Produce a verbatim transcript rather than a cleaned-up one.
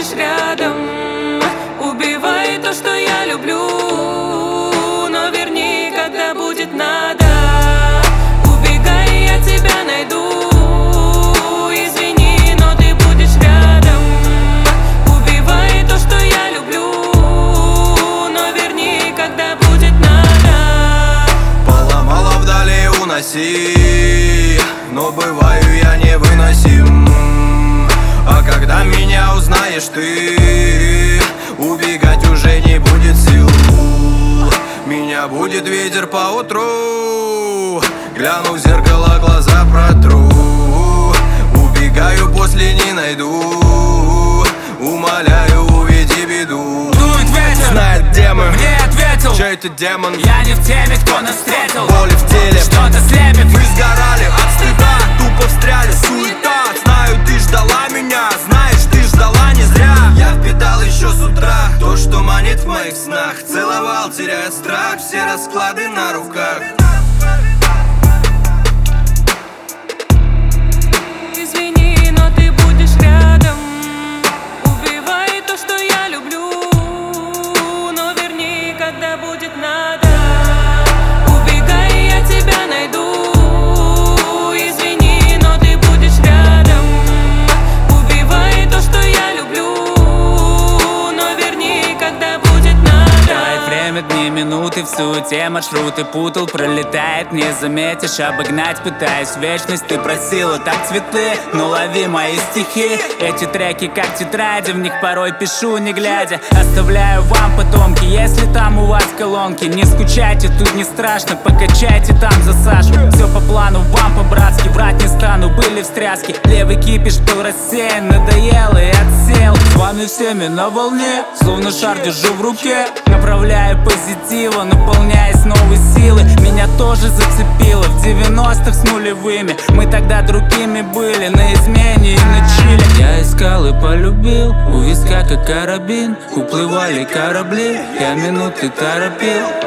будешь рядом. Убивай то, что я люблю, но верни, когда будет надо. Убегай, я тебя найду. Извини, но ты будешь рядом. Убивай то, что я люблю, но верни, когда будет надо. Поломала вдали, уноси, но бываю я невыносим. А когда меня узнаешь ты, убегать уже не будет сил. Меня будет ветер поутру, гляну в зеркало, глаза протру. Убегаю, после не найду, умоляю, уведи беду. Дует ветер, знает, где мы, мне ответил, чей ты демон. я не в теме, кто нас встретил. Боли в теле, что-то слепит. мы сгорали от стыда, тупо встряли, суета. Знаю, ты ждала меня, знаешь, ты ждала не зря. Я впитал еще с утра то, что манит в моих снах. Целовал, теряя страх, все расклады на руках. Извини, но ты будешь рядом. Убивай то, что я люблю, но верни, когда будет надо. Убегай, я тебя найду. Извини, но ты будешь рядом. Убивай то, что я люблю, но верни, когда будет надо. Тает время, дни, минуты, в суете маршруты путал. Пролетает, не заметишь, обогнать пытаюсь вечность. Ты просила так цветы, но лови мои стихи. Эти треки как тетради, в них порой пишу не глядя. Оставляю вам потомки, если там у вас колонки. Не скучайте, тут не страшно, покачайте там за Сашу. Все по плану, вам по-братски, врать не стану, были встряски. Левый кипиш был рассеян, надоел и отсел. С вами всеми на волне, словно шар держу в руке. Направляю позитива, наполняясь новой силой. Меня тоже зацепило в девяностых с нулевыми. Мы тогда другими были, на измене и на чиле. Я искал и полюбил, у виска как карабин. Уплывали корабли, я минуты торопил.